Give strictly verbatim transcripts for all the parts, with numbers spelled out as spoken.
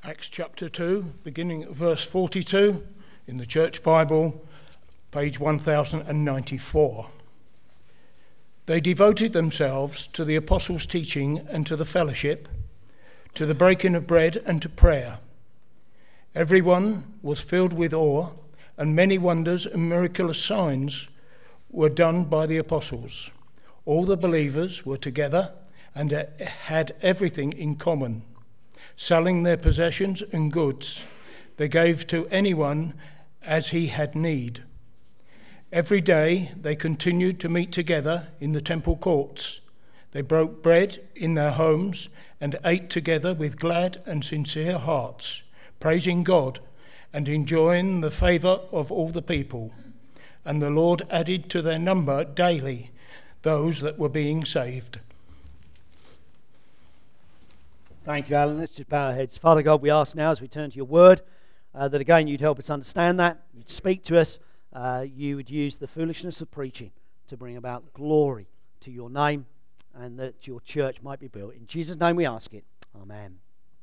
Acts chapter two, beginning at verse forty-two in the Church Bible, page one thousand ninety-four. They devoted themselves to the apostles' teaching and to the fellowship, to the breaking of bread and to prayer. Everyone was filled with awe, and many wonders and miraculous signs were done by the apostles. All the believers were together and had everything in common. Selling their possessions and goods, they gave to anyone as he had need. Every day they continued to meet together in the temple courts. They broke bread in their homes and ate together with glad and sincere hearts, praising God and enjoying the favour of all the people. And the Lord added to their number daily those that were being saved. Thank you, Alan. Let's just bow our heads. Father God, we ask now as we turn to your word uh, that again you'd help us understand that, you'd speak to us, uh, you would use the foolishness of preaching to bring about glory to your name and that your church might be built. In Jesus' name we ask it. Amen.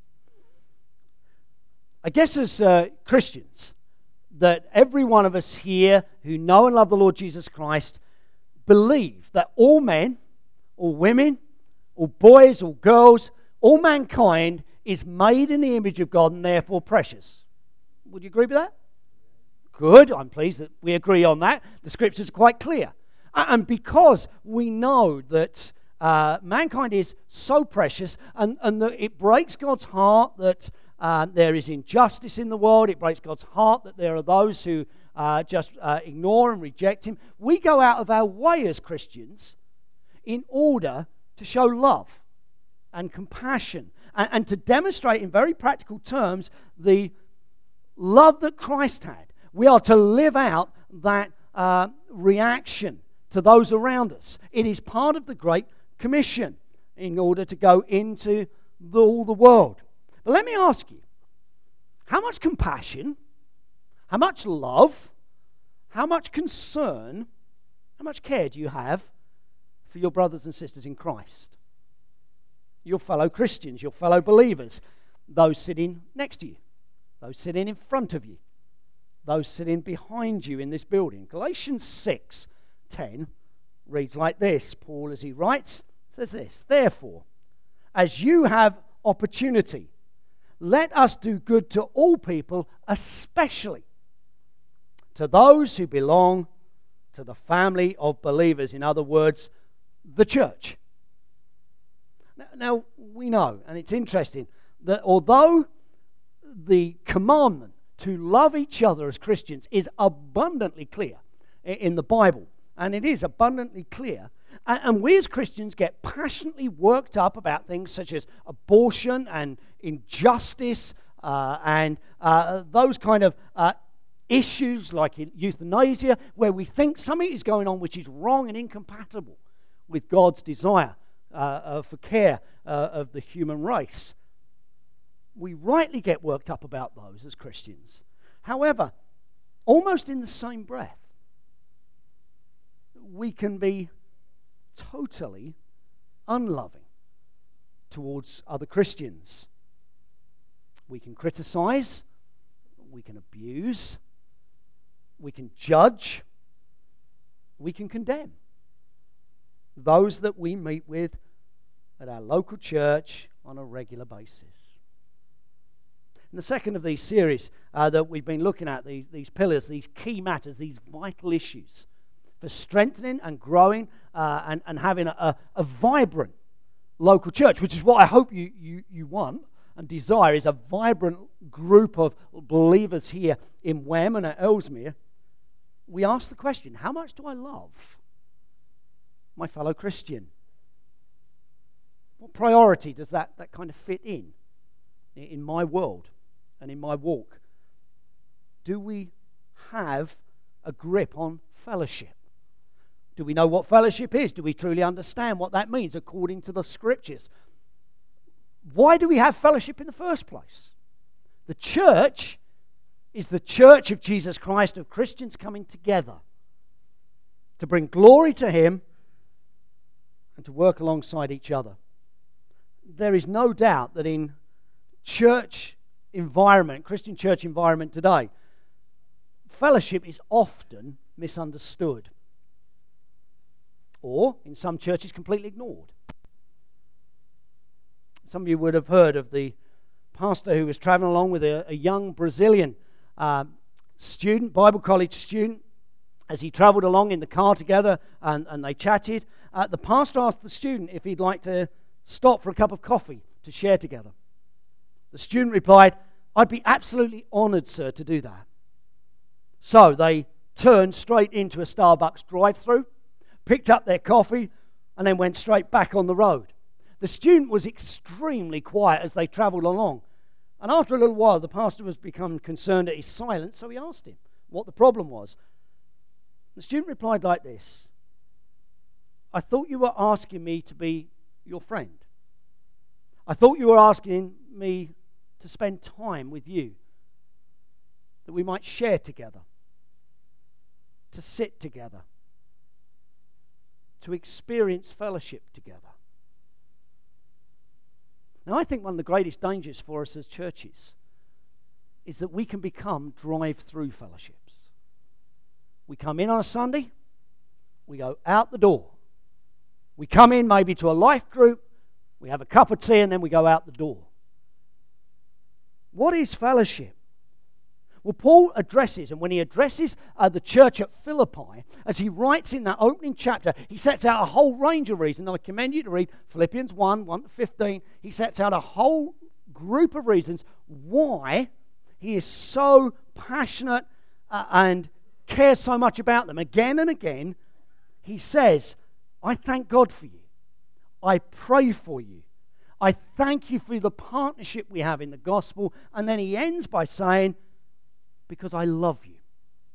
I guess as uh, Christians, that every one of us here who know and love the Lord Jesus Christ believe that all men, all women, all boys, all girls, all mankind is made in the image of God and therefore precious. Would you agree with that? Good. I'm pleased that we agree on that. The scriptures are quite clear. And because we know that uh, mankind is so precious and, and that it breaks God's heart that uh, there is injustice in the world, it breaks God's heart that there are those who uh, just uh, ignore and reject Him, we go out of our way as Christians in order to show love and compassion, and, and to demonstrate in very practical terms the love that Christ had. We are to live out that uh, reaction to those around us. It is part of the Great Commission in order to go into the, all the world. But let me ask you, how much compassion, how much love, how much concern, how much care do you have for your brothers and sisters in Christ? Your fellow Christians, your fellow believers, those sitting next to you, those sitting in front of you, those sitting behind you in this building. Galatians six ten reads like this. Paul, as he writes, says this: Therefore, as you have opportunity, let us do good to all people, especially to those who belong to the family of believers. In other words, the church. Now, now, we know, and it's interesting, that although the commandment to love each other as Christians is abundantly clear in the Bible, and it is abundantly clear, and, and we as Christians get passionately worked up about things such as abortion and injustice uh, and uh, those kind of uh, issues like euthanasia, where we think something is going on which is wrong and incompatible with God's desire Uh, uh, for care uh, of the human race. We rightly get worked up about those as Christians. However, almost in the same breath, we can be totally unloving towards other Christians. We can criticize, we can abuse, we can judge, we can condemn those that we meet with at our local church on a regular basis. In the second of these series uh, that we've been looking at, these, these pillars, these key matters, these vital issues for strengthening and growing uh, and, and having a, a, a vibrant local church, which is what I hope you, you, you want and desire, is a vibrant group of believers here in Wem and at Ellesmere. We ask the question, how much do I love my fellow Christian? What priority does that, that kind of fit in, in my world and in my walk? Do we have a grip on fellowship? Do we know what fellowship is? Do we truly understand what that means according to the scriptures? Why do we have fellowship in the first place? The church is the church of Jesus Christ, of Christians coming together to bring glory to Him and to work alongside each other. There is no doubt that in church environment, Christian church environment today, fellowship is often misunderstood. Or, in some churches, completely ignored. Some of you would have heard of the pastor who was traveling along with a, a young Brazilian uh, student, Bible college student. As he traveled along in the car together and, and they chatted, uh, the pastor asked the student if he'd like to stop for a cup of coffee to share together. The student replied, "I'd be absolutely honoured, sir, to do that." So they turned straight into a Starbucks drive-through, picked up their coffee, and then went straight back on the road. The student was extremely quiet as they travelled along. And after a little while, the pastor was become concerned at his silence, so he asked him what the problem was. The student replied like this: "I thought you were asking me to be your friend. I thought you were asking me to spend time with you, that we might share together, to sit together, to experience fellowship together." Now, I think one of the greatest dangers for us as churches is that we can become drive-through fellowships. We come in on a Sunday, we go out the door. We come in maybe to a life group, we have a cup of tea, and then we go out the door. What is fellowship? Well, Paul addresses, and when he addresses uh, the church at Philippi, as he writes in that opening chapter, he sets out a whole range of reasons. And I commend you to read Philippians one, one to fifteen. He sets out a whole group of reasons why he is so passionate uh, and cares so much about them. Again and again, he says, "I thank God for you. I pray for you. I thank you for the partnership we have in the gospel." And then he ends by saying, "Because I love you."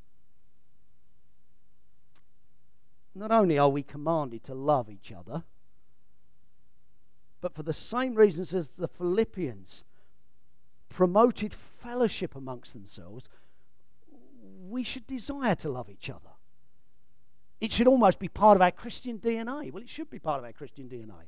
Not only are we commanded to love each other, but for the same reasons as the Philippians promoted fellowship amongst themselves, we should desire to love each other. It should almost be part of our Christian D N A. Well, it should be part of our Christian D N A.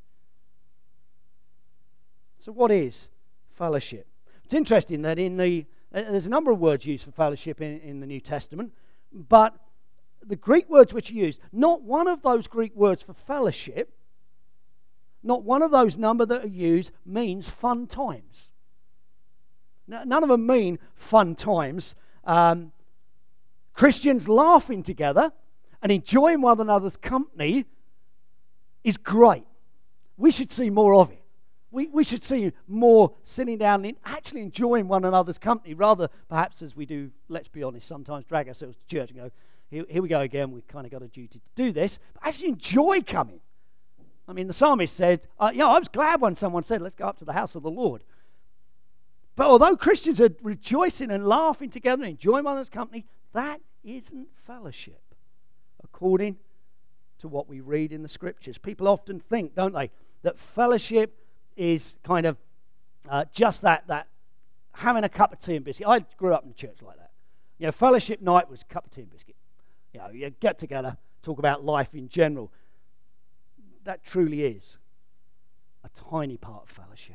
So what is fellowship? It's interesting that in the there's a number of words used for fellowship in, in the New Testament, but the Greek words which are used, not one of those Greek words for fellowship, not one of those number that are used means fun times. None of them mean fun times. Um, Christians laughing together and enjoying one another's company is great. We should see more of it. We, we should see more sitting down and actually enjoying one another's company, rather perhaps as we do, let's be honest, sometimes drag ourselves to church and go, here, here we go again, we've kind of got a duty to do this, but actually enjoy coming. I mean, the psalmist said, uh, you know, I was glad when someone said, let's go up to the house of the Lord. But although Christians are rejoicing and laughing together and enjoying one another's company, that isn't fellowship, according to what we read in the Scriptures. People often think, don't they, that fellowship is kind of uh, just that, that having a cup of tea and biscuit. I grew up in church like that. You know, fellowship night was a cup of tea and biscuit. You know, you get together, talk about life in general. That truly is a tiny part of fellowship.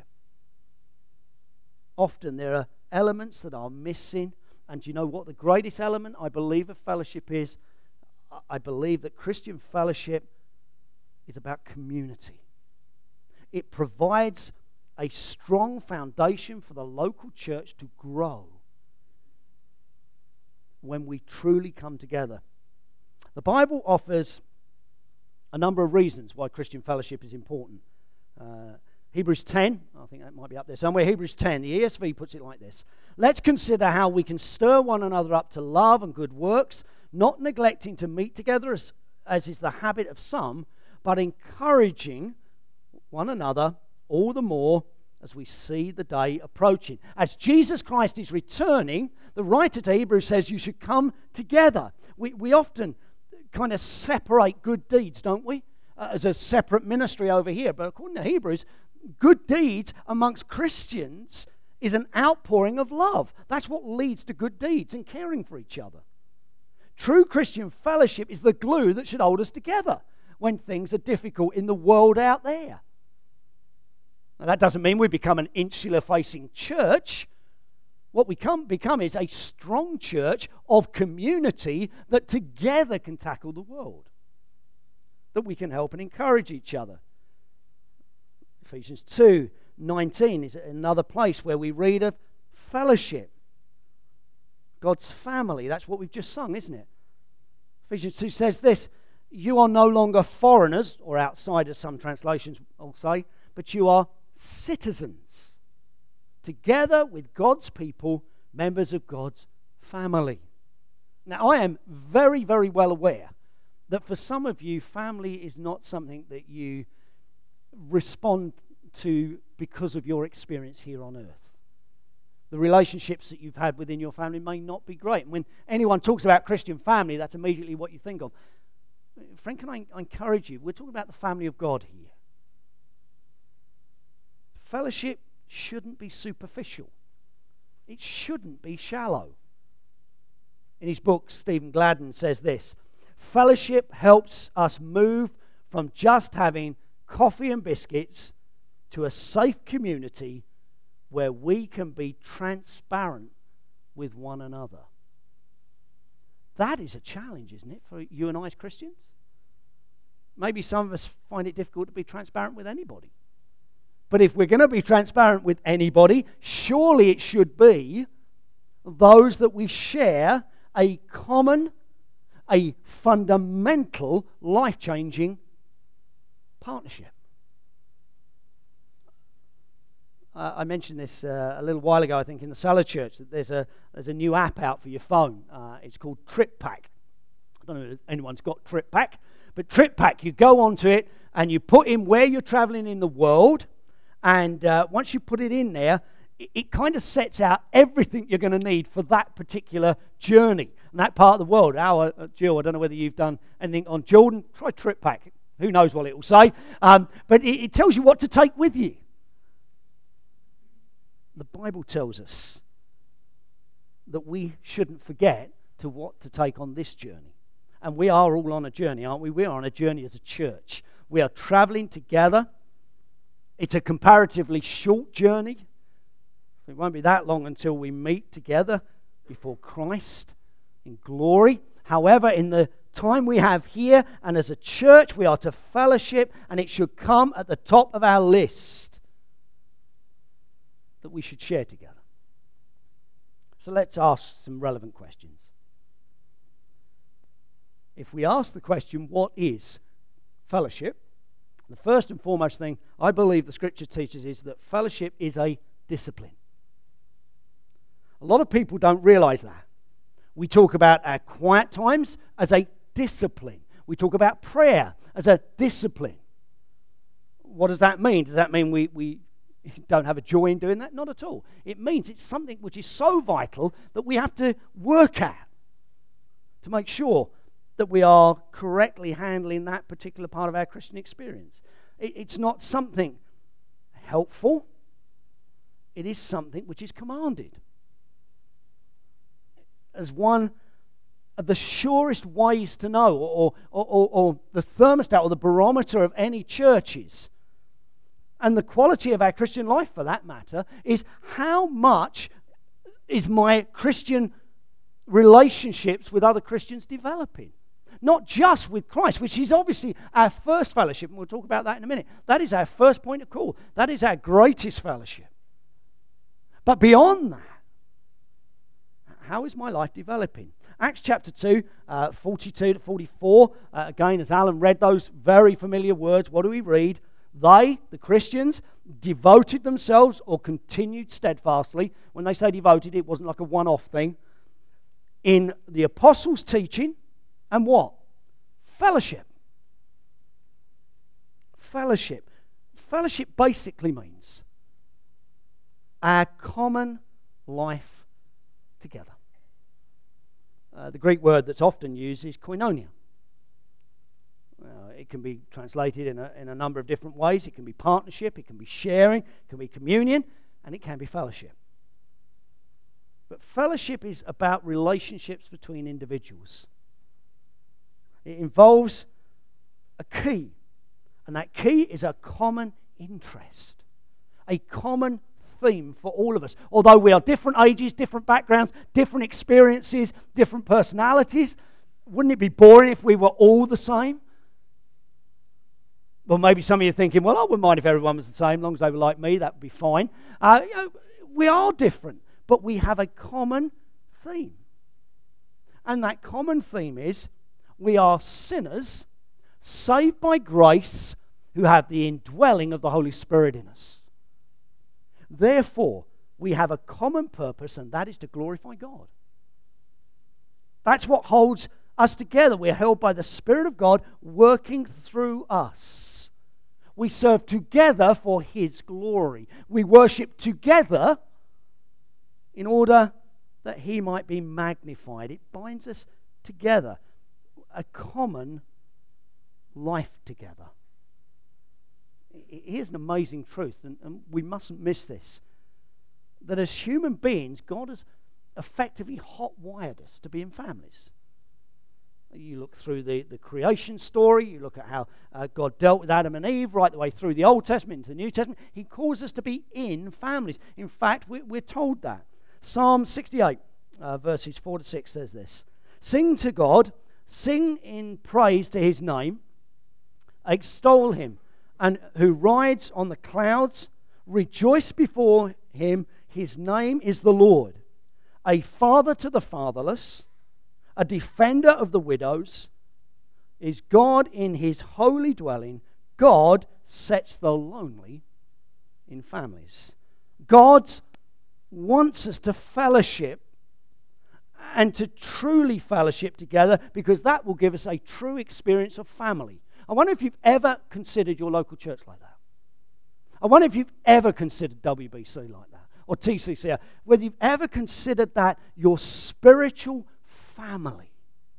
Often there are elements that are missing, and you know what the greatest element I believe of fellowship is? I believe that Christian fellowship is about community. It provides a strong foundation for the local church to grow when we truly come together. The Bible offers a number of reasons why Christian fellowship is important. Uh, Hebrews ten, I think that might be up there somewhere. Hebrews ten, the E S V puts it like this. Let's consider how we can stir one another up to love and good works, not neglecting to meet together as, as is the habit of some, but encouraging one another all the more as we see the day approaching. As Jesus Christ is returning, the writer to Hebrews says you should come together. We, we often kind of separate good deeds, don't we? Uh, as a separate ministry over here. But according to Hebrews, good deeds amongst Christians is an outpouring of love. That's what leads to good deeds and caring for each other. True Christian fellowship is the glue that should hold us together when things are difficult in the world out there. Now, that doesn't mean we become an insular-facing church, What we come, become is a strong church of community that together can tackle the world, that we can help and encourage each other. Ephesians two nineteen is another place where we read of fellowship. God's family, that's what we've just sung, isn't it? Ephesians two says this, you are no longer foreigners, or outsiders, some translations will say, but you are citizens, together with God's people, members of God's family. Now, I am very, very well aware that for some of you, family is not something that you respond to because of your experience here on earth. The relationships that you've had within your family may not be great. And when anyone talks about Christian family, that's immediately what you think of. Friend, can I, I encourage you? We're talking about the family of God here. Fellowship shouldn't be superficial. It shouldn't be shallow. In his book, Stephen Gladden says this, fellowship helps us move from just having coffee and biscuits to a safe community where we can be transparent with one another. That is a challenge, isn't it, for you and I as Christians? Maybe some of us find it difficult to be transparent with anybody. But if we're going to be transparent with anybody, surely it should be those that we share a common, a fundamental, life-changing partnership. Uh, I mentioned this uh, a little while ago, I think, in the Salad Church, that there's a there's a new app out for your phone. Uh, it's called TripPack. I don't know if anyone's got TripPack, but TripPack, you go onto it and you put in where you're traveling in the world, and uh, once you put it in there, it, it kind of sets out everything you're going to need for that particular journey and that part of the world. Our, uh, Jill, I don't know whether you've done anything on Jordan. Try TripPack. Who knows what it will say. Um, but it, it tells you what to take with you. The Bible tells us that we shouldn't forget to what to take on this journey. And we are all on a journey, aren't we? We are on a journey as a church. We are traveling together. It's a comparatively short journey. It won't be that long until we meet together before Christ in glory. However, in the time we have here and as a church, we are to fellowship, and it should come at the top of our list that we should share together. So let's ask some relevant questions. If we ask the question, what is fellowship? The first and foremost thing I believe the Scripture teaches is that fellowship is a discipline. A lot of people don't realize that. We talk about our quiet times as a discipline. We talk about prayer as a discipline. What does that mean? Does that mean we, we don't have a joy in doing that? Not at all. It means it's something which is so vital that we have to work at to make sure that we are correctly handling that particular part of our Christian experience. It, it's not something helpful. It is something which is commanded. As one of the surest ways to know, or, or, or, or the thermostat or the barometer of any churches, and the quality of our Christian life for that matter, is how much is my Christian relationships with other Christians developing? Not just with Christ, which is obviously our first fellowship, and we'll talk about that in a minute. That is our first point of call. That is our greatest fellowship. But beyond that, how is my life developing? Acts chapter two, uh, forty-two to forty-four, uh, again, as Alan read those very familiar words, what do we read? They, the Christians, devoted themselves or continued steadfastly. When they say devoted, it wasn't like a one-off thing. In the apostles' teaching, and what? Fellowship. Fellowship. Fellowship basically means our common life together. Uh, the Greek word that's often used is koinonia. Uh, it can be translated in a, in a number of different ways. It can be partnership, it can be sharing, it can be communion, and it can be fellowship. But fellowship is about relationships between individuals. It involves a key, and that key is a common interest, a common theme for all of us. Although we are different ages, different backgrounds, different experiences, different personalities, wouldn't it be boring if we were all the same? Well, maybe some of you are thinking, well, I wouldn't mind if everyone was the same, as long as they were like me, that would be fine. Uh, you know, we are different, but we have a common theme. And that common theme is we are sinners saved by grace who have the indwelling of the Holy Spirit in us. Therefore, we have a common purpose, and that is to glorify God. That's what holds us together. We're held by the Spirit of God working through us. We serve together for His glory. We worship together in order that He might be magnified. It binds us together, a common life together. Here's an amazing truth, and, and we mustn't miss this, that as human beings, God has effectively hot-wired us to be in families. You look through the, the creation story, you look at how uh, God dealt with Adam and Eve right the way through the Old Testament into the New Testament. He calls us to be in families. In fact, we're, we're told that. Psalm sixty-eight, uh, verses four to six says this: Sing to God, sing in praise to His name, extol Him, and who rides on the clouds, rejoice before Him. His name is the Lord, a father to the fatherless, a defender of the widows, is God in His holy dwelling. God sets the lonely in families. God wants us to fellowship and to truly fellowship together, because that will give us a true experience of family. I wonder if you've ever considered your local church like that. I wonder if you've ever considered W B C like that, or T C C, whether you've ever considered that your spiritual family.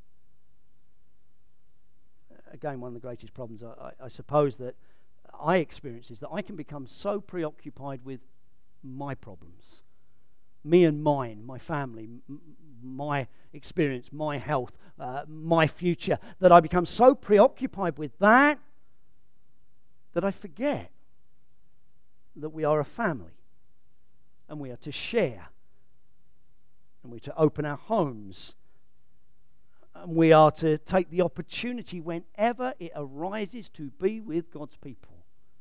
Again, one of the greatest problems I, I, I suppose that I experience is that I can become so preoccupied with my problems, me and mine, my family, m- my experience, my health, uh, my future, that I become so preoccupied with that that I forget that we are a family and we are to share and we're to open our homes. And we are to take the opportunity whenever it arises to be with God's people,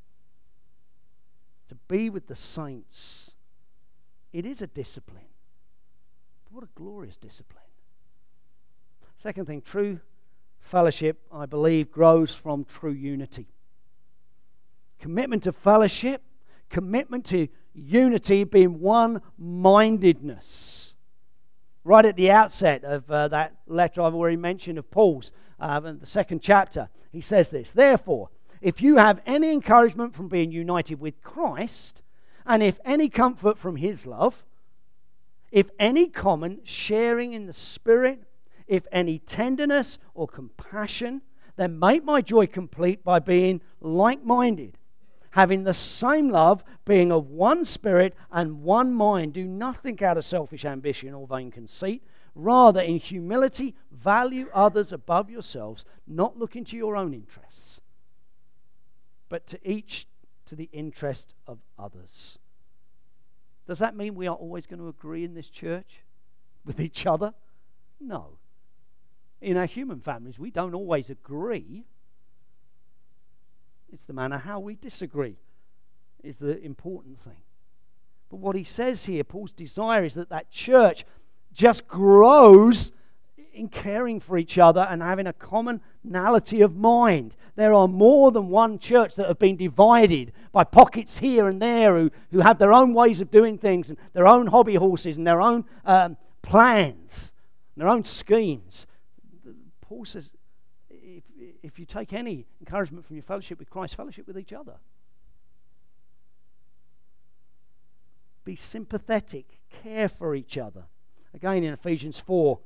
to be with the saints. It is a discipline. What a glorious discipline. Second thing, true fellowship, I believe, grows from true unity. Commitment to fellowship, commitment to unity, being one-mindedness. Right at the outset of uh, that letter I've already mentioned of Paul's, uh, in the second chapter, he says this: Therefore, if you have any encouragement from being united with Christ, and if any comfort from His love, if any common sharing in the Spirit, if any tenderness or compassion, then make my joy complete by being like-minded, having the same love, being of one spirit and one mind. Do nothing out of selfish ambition or vain conceit. Rather, in humility, value others above yourselves, not looking to your own interests, but to each to the interest of others. Does that mean we are always going to agree in this church with each other? No. In our human families, we don't always agree. It's the manner how we disagree is the important thing. But what he says here, Paul's desire is that that church just grows in caring for each other and having a commonality of mind. There are more than one church that have been divided by pockets here and there who, who have their own ways of doing things and their own hobby horses and their own um, plans, and their own schemes. Paul says, if, if you take any encouragement from your fellowship with Christ, fellowship with each other. Be sympathetic, care for each other. Again, in Ephesians four,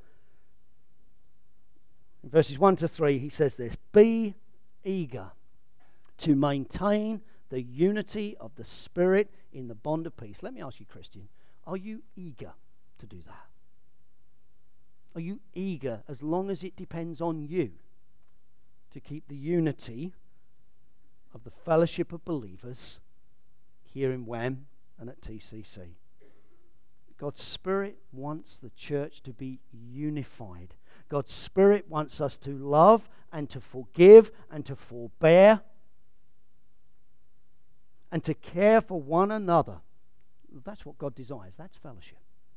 in verses one to three, he says this: Be eager to maintain the unity of the Spirit in the bond of peace. Let me ask you, Christian, are you eager to do that? Are you eager, as long as it depends on you, to keep the unity of the fellowship of believers here in Wem and at T C C. God's Spirit wants the church to be unified. God's Spirit wants us to love and to forgive and to forbear and to care for one another. That's what God desires. That's fellowship.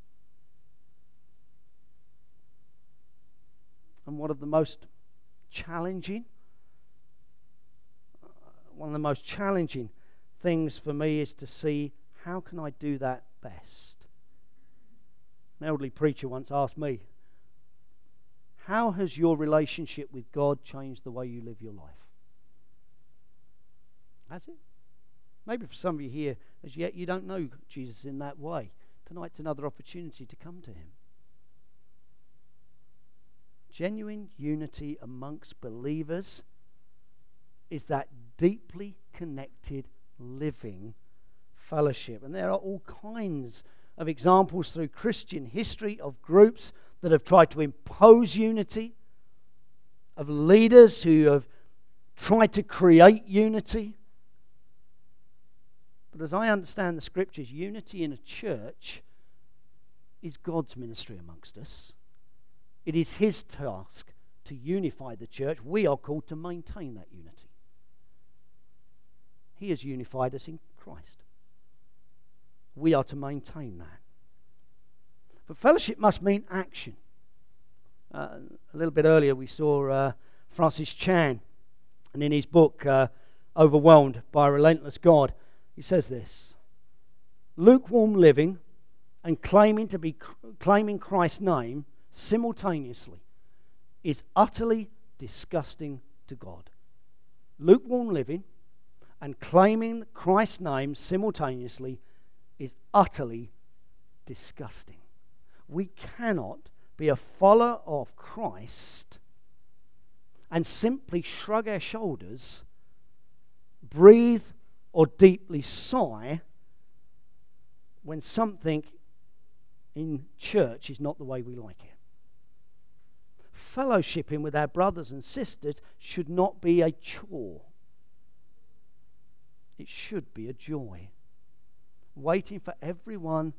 And one of the most challenging, uh, one of the most challenging things for me is to see, how can I do that best? An elderly preacher once asked me, how has your relationship with God changed the way you live your life? Has it? Maybe for some of you here, as yet you don't know Jesus in that way. Tonight's another opportunity to come to him. Genuine unity amongst believers is that deeply connected living fellowship. And there are all kinds of examples through Christian history of groups that have tried to impose unity, of leaders who have tried to create unity. But as I understand the scriptures, unity in a church is God's ministry amongst us. It is his task to unify the church. We are called to maintain that unity. He has unified us in Christ. We are to maintain that. But fellowship must mean action. Uh, a little bit earlier we saw uh, Francis Chan, and in his book, uh, Overwhelmed by a Relentless God, he says this: lukewarm living and claiming to be claiming Christ's name simultaneously is utterly disgusting to God. Lukewarm living and claiming Christ's name simultaneously is utterly disgusting. We cannot be a follower of Christ and simply shrug our shoulders, breathe, or deeply sigh when something in church is not the way we like it. Fellowshipping with our brothers and sisters should not be a chore. It should be a joy. Waiting for everyone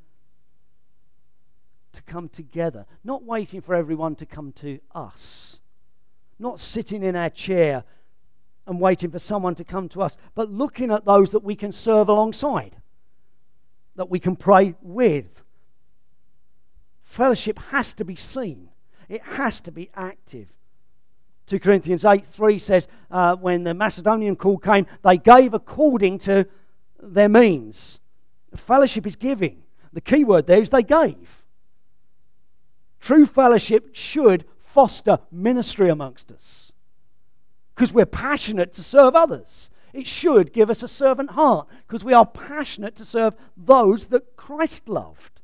to come together. Not waiting for everyone to come to us. Not sitting in our chair and waiting for someone to come to us, but looking at those that we can serve alongside, that we can pray with. Fellowship has to be seen. It has to be active. Second Corinthians eight three says, uh, when the Macedonian call came, they gave according to their means. Fellowship is giving. The key word there is they gave. True fellowship should foster ministry amongst us, because we're passionate to serve others. It should give us a servant heart, because we are passionate to serve those that Christ loved.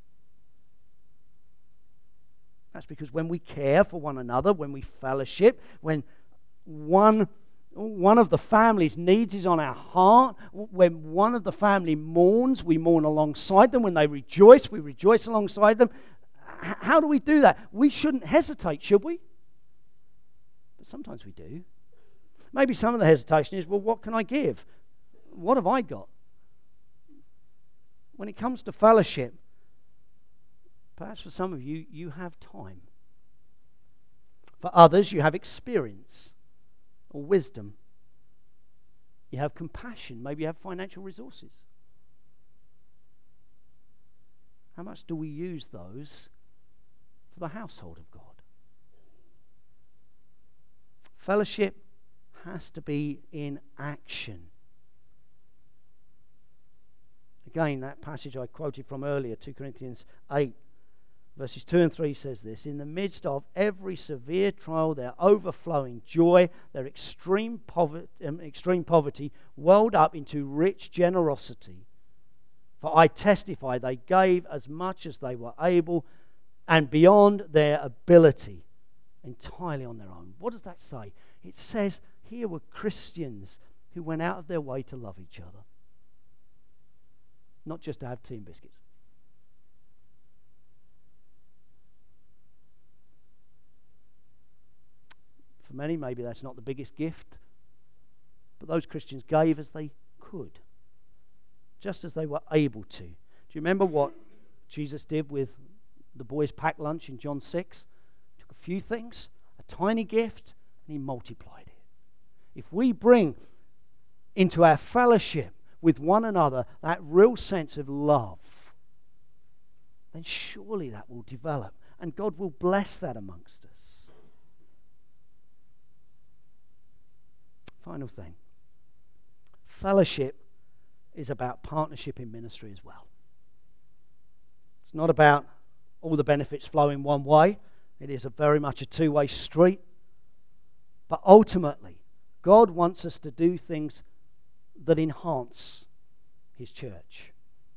That's because when we care for one another, when we fellowship, when one, one of the family's needs is on our heart, when one of the family mourns, we mourn alongside them. When they rejoice, we rejoice alongside them. H- how do we do that? We shouldn't hesitate, should we? But sometimes we do. Maybe some of the hesitation is, well, what can I give? What have I got? When it comes to fellowship, perhaps for some of you, you have time. For others, you have experience or wisdom. You have compassion. Maybe you have financial resources. How much do we use those for the household of God? Fellowship has to be in action. Again, that passage I quoted from earlier, Second Corinthians eight, verses two and three says this: in the midst of every severe trial, their overflowing joy, their extreme poverty, um, extreme poverty welled up into rich generosity. For I testify they gave as much as they were able and beyond their ability, entirely on their own. What does that say? It says here were Christians who went out of their way to love each other, not just to have tea and biscuits. For many, maybe that's not the biggest gift, but those Christians gave as they could. just as they were able to. Do you remember what Jesus did with the boys' packed lunch in John six? Took a few things, a tiny gift, and he multiplied it. If we bring into our fellowship with one another that real sense of love, then surely that will develop, and God will bless that amongst us. Final thing. Fellowship is about partnership in ministry as well. It's not about all the benefits flowing one way. It is a very much a two-way street. But ultimately, God wants us to do things that enhance His church.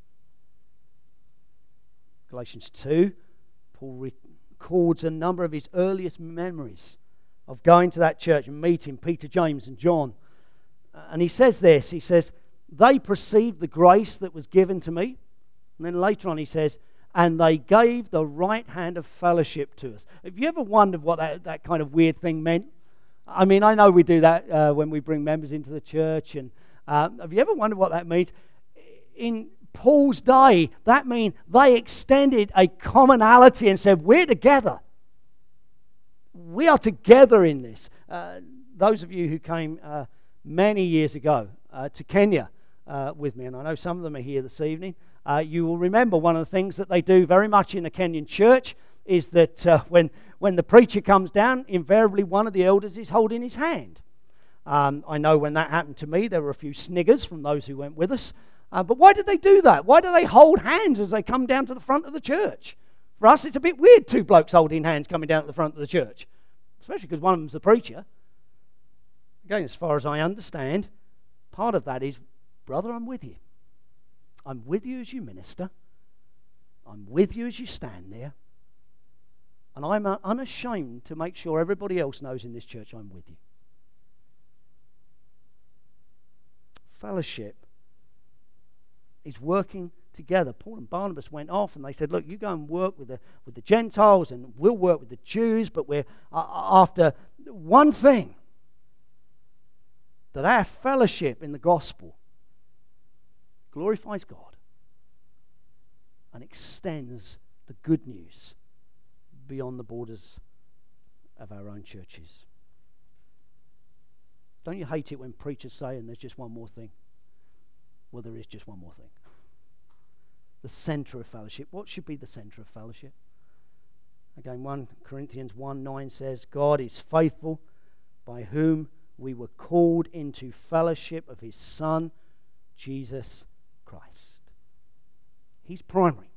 Galatians two, Paul records a number of his earliest memories of going to that church and meeting Peter, James, and John. And he says this, he says, they perceived the grace that was given to me. And then later on he says, and they gave the right hand of fellowship to us. Have you ever wondered what that, that kind of weird thing meant? I mean, I know we do that uh, when we bring members into the church. And uh, have you ever wondered what that means? In Paul's day, that means they extended a commonality and said, we're together. We are together in this. Uh, those of you who came uh, many years ago uh, to Kenya uh, with me, and I know some of them are here this evening, uh, you will remember one of the things that they do very much in the Kenyan church is that uh, when, when the preacher comes down, invariably one of the elders is holding his hand. Um, I know when that happened to me, there were a few sniggers from those who went with us. Uh, but why did they do that? Why do they hold hands as they come down to the front of the church? For us, it's a bit weird, two blokes holding hands coming down to the front of the church, especially because one of them's the preacher. Again, as far as I understand, part of that is, brother, I'm with you. I'm with you as you minister. I'm with you as you stand there. And I'm unashamed to make sure everybody else knows in this church I'm with you. Fellowship is working together. Paul and Barnabas went off and they said, look, you go and work with the with the Gentiles and we'll work with the Jews, but we're uh, after one thing, that our fellowship in the gospel glorifies God and extends the good news beyond the borders of our own churches. Don't you hate it when preachers say, and there's just one more thing? Well, there is just one more thing. The center of fellowship. What should be the center of fellowship? Again, First Corinthians one nine says, God is faithful, by whom we were called into fellowship of His Son, Jesus Christ. He's primary.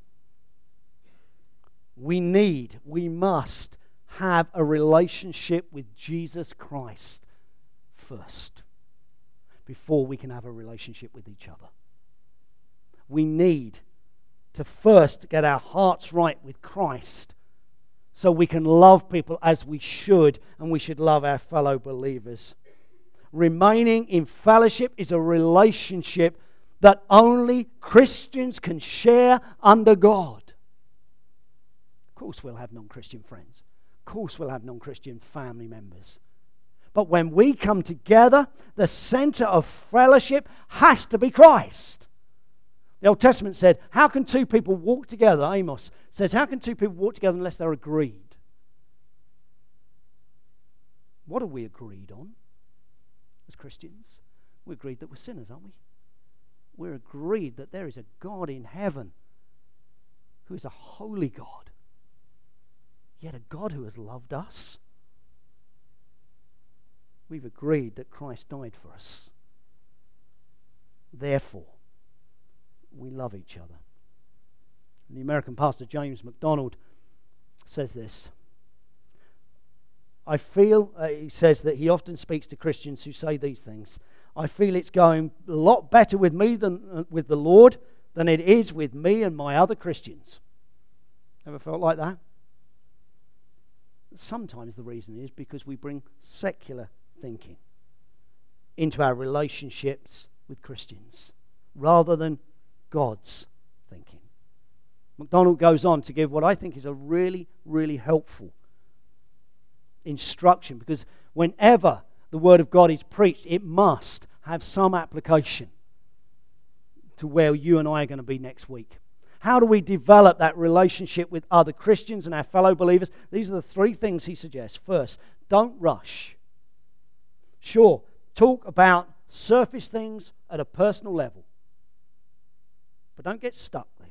We need, we must have a relationship with Jesus Christ first, before we can have a relationship with each other. We need to first get our hearts right with Christ so we can love people as we should, and we should love our fellow believers. Remaining in fellowship is a relationship that only Christians can share under God. Of course we'll have non-Christian friends. Of course we'll have non-Christian family members. But when we come together, the center of fellowship has to be Christ. The Old Testament said, how can two people walk together? Amos says, how can two people walk together unless they're agreed? What are we agreed on as Christians? We're agreed that we're sinners, aren't we? We're agreed that there is a God in heaven who is a holy God, yet a God who has loved us. We've agreed that Christ died for us. Therefore, we love each other. And the American pastor James MacDonald says this. I feel, uh, he says that he often speaks to Christians who say these things. I feel it's going a lot better with me than uh, with the Lord than it is with me and my other Christians. Ever felt like that? Sometimes the reason is because we bring secular thinking into our relationships with Christians rather than God's thinking. MacDonald goes on to give what I think is a really, really helpful instruction, because whenever the Word of God is preached, it must have some application to where you and I are going to be next week? How do we develop that relationship with other Christians and our fellow believers? These are the three things he suggests. First, don't rush. Sure, talk about surface things at a personal level, but don't get stuck there.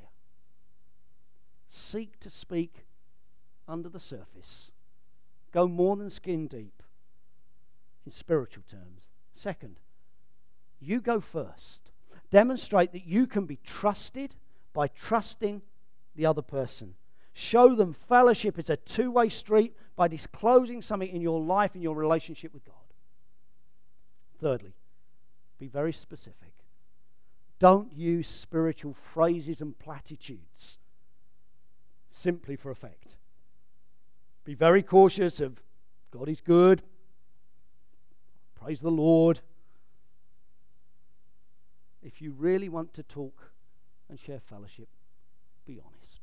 Seek to speak under the surface. Go more than skin deep in spiritual terms. Second, you go first. Demonstrate that you can be trusted by trusting the other person. Show them fellowship is a two-way street by disclosing something in your life and your relationship with God. Thirdly, be very specific. Don't use spiritual phrases and platitudes simply for effect. Be very cautious of God is good, praise the Lord. If you really want to talk and share fellowship, be honest.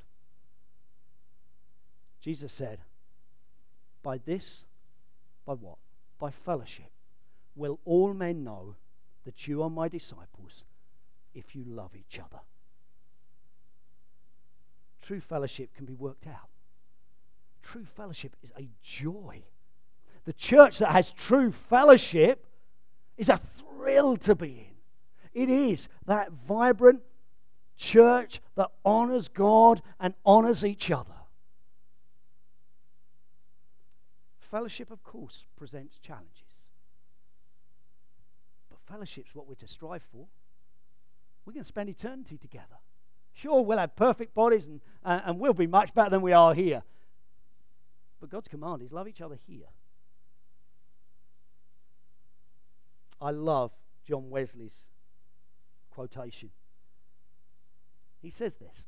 Jesus said, by this, by what? By fellowship, will all men know that you are my disciples if you love each other. True fellowship can be worked out. True fellowship is a joy. The church that has true fellowship is a thrill to be in. It is that vibrant church that honors God and honors each other. Fellowship, of course, presents challenges. But fellowship's what we're to strive for. We're going to spend eternity together. Sure, we'll have perfect bodies and, uh, and we'll be much better than we are here. But God's command is love each other here. I love John Wesley's quotation. He says this: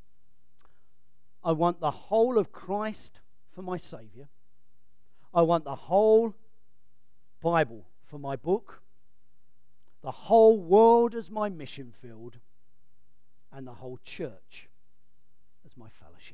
I want the whole of Christ for my Savior. I want the whole Bible for my book, the whole world as my mission field, and the whole church as my fellowship.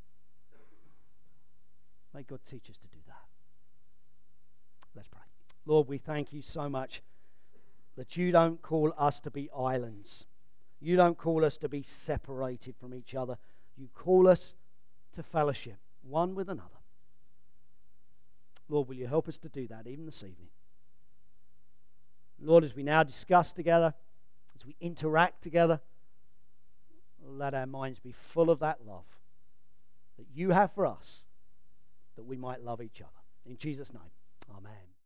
May God teach us to do that. Let's pray. Lord, we thank you so much that you don't call us to be islands. You don't call us to be separated from each other. You call us to fellowship, one with another. Lord, will you help us to do that even this evening? Lord, as we now discuss together, as we interact together, let our minds be full of that love that you have for us, that we might love each other. In Jesus' name, amen.